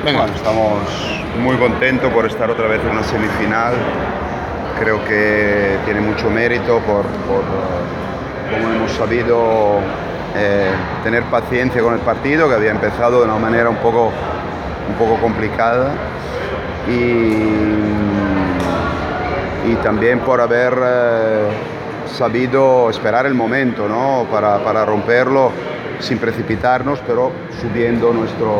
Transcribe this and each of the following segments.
Venga. Bueno, estamos muy contentos por estar otra vez en una semifinal. Creo que tiene mucho mérito por cómo hemos sabido tener paciencia con el partido, que había empezado de una manera un poco complicada, y también por haber sabido esperar el momento, ¿no? para romperlo sin precipitarnos, pero subiendo nuestro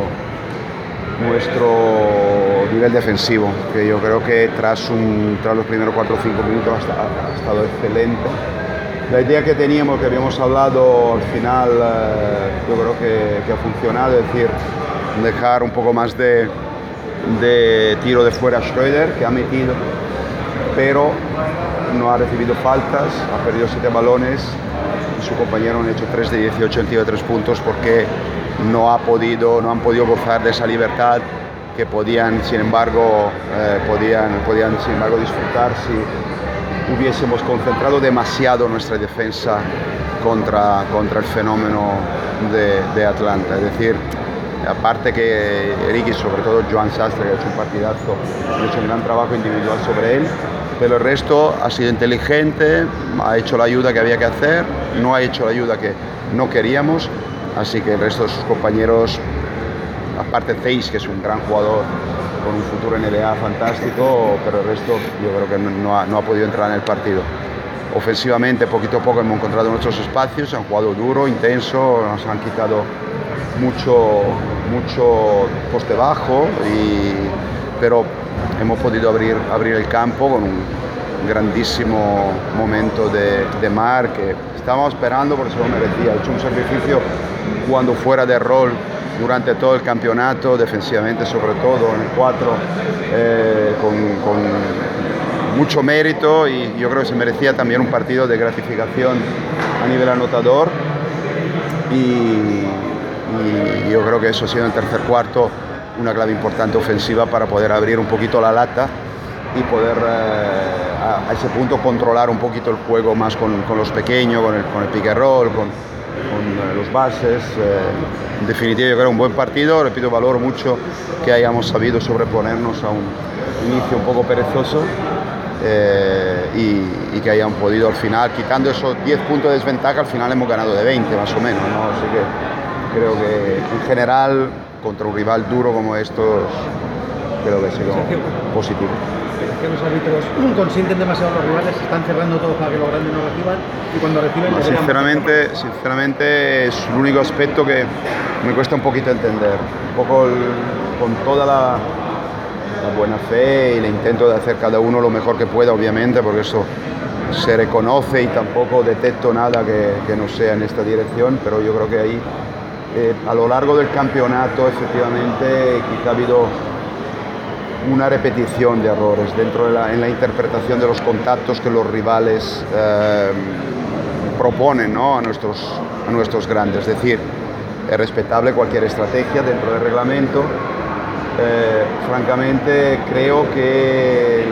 nivel defensivo, que yo creo que tras los primeros 4 o 5 minutos ha estado excelente. La idea que teníamos, que habíamos hablado al final, yo creo que ha funcionado, es decir, dejar un poco más de tiro de fuera a Schröder, que ha metido, pero no ha recibido faltas, ha perdido 7 balones, y su compañero han hecho 3 de 18 en tiro de 3 puntos porque no han podido gozar de esa libertad que podían sin embargo disfrutar si hubiésemos concentrado demasiado nuestra defensa contra el fenómeno de Atlanta. Es decir, aparte que Ricky, sobre todo Joan Sastre, que ha hecho un partidazo, ha hecho un gran trabajo individual sobre él, pero el resto ha sido inteligente, ha hecho la ayuda que había que hacer, no ha hecho la ayuda que no queríamos. Así que el resto de sus compañeros, aparte Theis, que es un gran jugador con un futuro en NBA fantástico, pero el resto yo creo que no ha podido entrar en el partido. Ofensivamente, poquito a poco hemos encontrado nuestros espacios, han jugado duro, intenso, nos han quitado mucho poste bajo, pero hemos podido abrir el campo con un grandísimo momento de Mar, que estábamos esperando porque se lo merecía. Ha hecho un sacrificio jugando fuera de rol durante todo el campeonato, defensivamente sobre todo, en el 4, con mucho mérito, y yo creo que se merecía también un partido de gratificación a nivel anotador, y yo creo que eso ha sido en el tercer cuarto una clave importante ofensiva para poder abrir un poquito la lata y poder a ese punto controlar un poquito el juego más con los pequeños, con el pick and roll, con los bases. En definitiva, yo creo un buen partido. Repito, valoro mucho que hayamos sabido sobreponernos a un inicio un poco perezoso, y que hayan podido al final, quitando esos 10 puntos de desventaja, al final hemos ganado de 20 más o menos, ¿no? Así que creo que en general contra un rival duro como estos creo que ha sido positivo. Que los árbitros consienten demasiado a los rivales, están cerrando todo para que los grandes no reciban, y cuando reciben... Sinceramente es el único aspecto que me cuesta un poquito entender. Un poco con toda la buena fe y el intento de hacer cada uno lo mejor que pueda, obviamente, porque eso se reconoce y tampoco detecto nada que no sea en esta dirección, pero yo creo que ahí a lo largo del campeonato efectivamente quizá ha habido una repetición de errores en la interpretación de los contactos que los rivales proponen, ¿no? a nuestros grandes. Es decir, es respetable cualquier estrategia dentro del reglamento. Francamente creo que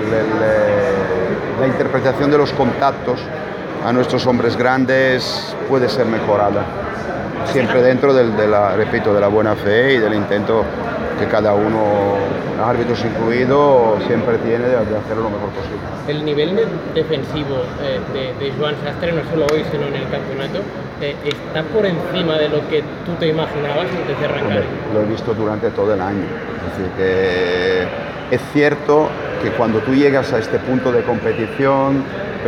la interpretación de los contactos a nuestros hombres grandes puede ser mejorada, siempre dentro de la buena fe y del intento que cada uno, árbitros incluidos, siempre tiene de hacerlo lo mejor posible. El nivel defensivo de Joan Sastre, no solo hoy sino en el campeonato, está por encima de lo que tú te imaginabas antes de arrancar. Hombre, lo he visto durante todo el año. Es decir, que es cierto que cuando tú llegas a este punto de competición,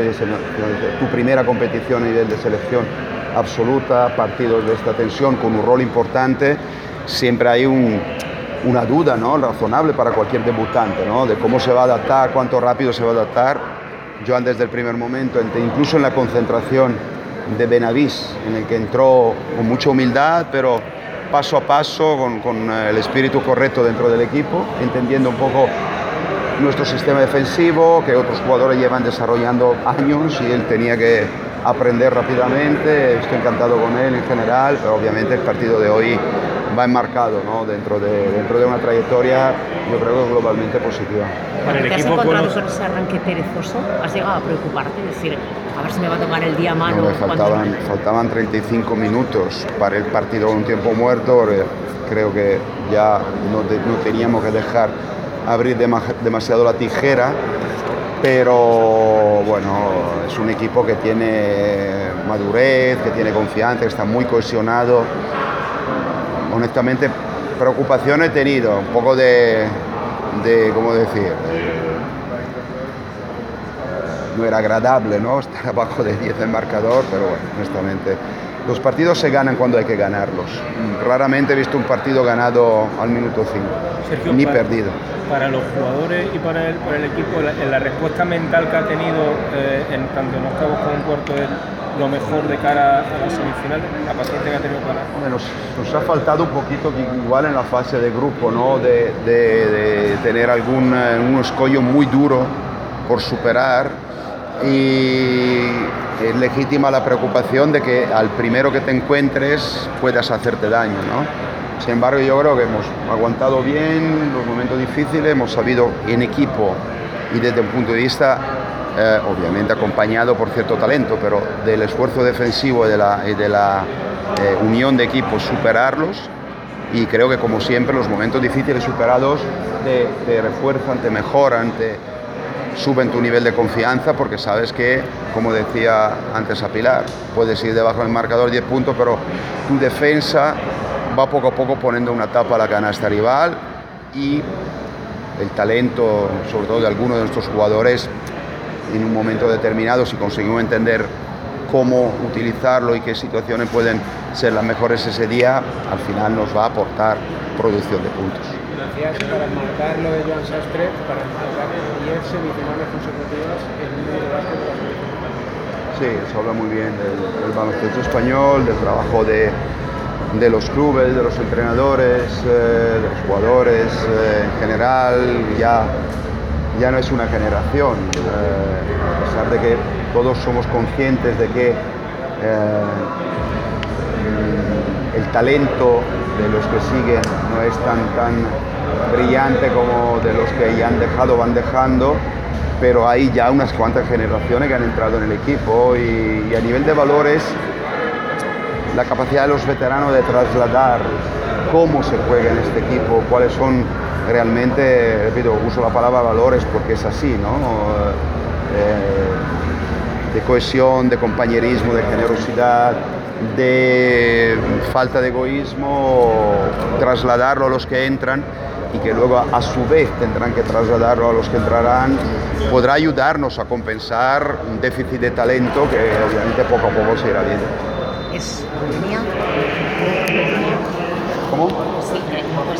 tu primera competición a nivel de selección absoluta, partidos de esta tensión con un rol importante, siempre hay una duda, ¿no? razonable para cualquier debutante, ¿no? de cómo se va a adaptar, cuánto rápido se va a adaptar. Joan desde el primer momento, incluso en la concentración de Benavís, en el que entró con mucha humildad, pero paso a paso, con el espíritu correcto dentro del equipo, entendiendo un poco nuestro sistema defensivo, que otros jugadores llevan desarrollando años, y él tenía que aprender rápidamente. Estoy encantado con él en general, pero obviamente el partido de hoy va enmarcado, ¿no? dentro de una trayectoria, yo creo que globalmente positiva. Para el ¿Te has encontrado con ese arranque perezoso? ¿Has llegado a preocuparte? Es decir, a ver si me va a tocar el día malo. No, faltaban 35 minutos para el partido con un tiempo muerto. Creo que ya no teníamos que dejar abrir demasiado la tijera, pero bueno, es un equipo que tiene madurez, que tiene confianza, que está muy cohesionado. Honestamente, preocupación he tenido, un poco de ¿cómo decir? No era agradable, ¿no? Estar abajo de 10 el marcador, pero bueno, honestamente, los partidos se ganan cuando hay que ganarlos. Raramente he visto un partido ganado al minuto 5, Sergio, ni perdido. Para los jugadores y para el equipo, la respuesta mental que ha tenido tanto en octavos como en cuartos es lo mejor de cara a la semifinal, la paciencia que ha tenido para... Bueno, nos ha faltado un poquito, igual en la fase de grupo, ¿no? de tener un escollo muy duro por superar, y es legítima la preocupación de que al primero que te encuentres puedas hacerte daño, ¿no? Sin embargo, yo creo que hemos aguantado bien los momentos difíciles, hemos sabido en equipo y desde un punto de vista obviamente acompañado por cierto talento, pero del esfuerzo defensivo y de la unión de equipos, superarlos, y creo que como siempre los momentos difíciles superados te refuerzan, te mejoran, suben tu nivel de confianza, porque sabes que, como decía antes a Pilar, puedes ir debajo del marcador 10 puntos, pero tu defensa va poco a poco poniendo una tapa a la canasta rival, y el talento, sobre todo de algunos de nuestros jugadores, en un momento determinado, si conseguimos entender cómo utilizarlo y qué situaciones pueden ser las mejores ese día, al final nos va a aportar producción de puntos. Gracias. Para marcar lo de Joan Sastre, para marcar 10 semifinales consecutivas en un de básquet de la selección. Sí, se habla muy bien del baloncesto español, del trabajo de los clubes, de los entrenadores, de los jugadores en general. Ya no es una generación, a pesar de que todos somos conscientes de que el talento de los que siguen no es tan brillante como de los que ya van dejando, pero hay ya unas cuantas generaciones que han entrado en el equipo, y a nivel de valores, la capacidad de los veteranos de trasladar cómo se juega en este equipo, cuáles son realmente, repito, uso la palabra valores porque es así, ¿no? De cohesión, de compañerismo, de generosidad, de falta de egoísmo, trasladarlo a los que entran, y que luego a su vez tendrán que trasladarlo a los que entrarán, podrá ayudarnos a compensar un déficit de talento que obviamente poco a poco se irá viendo. ¿Es Rumanía? ¿Cómo? Sí,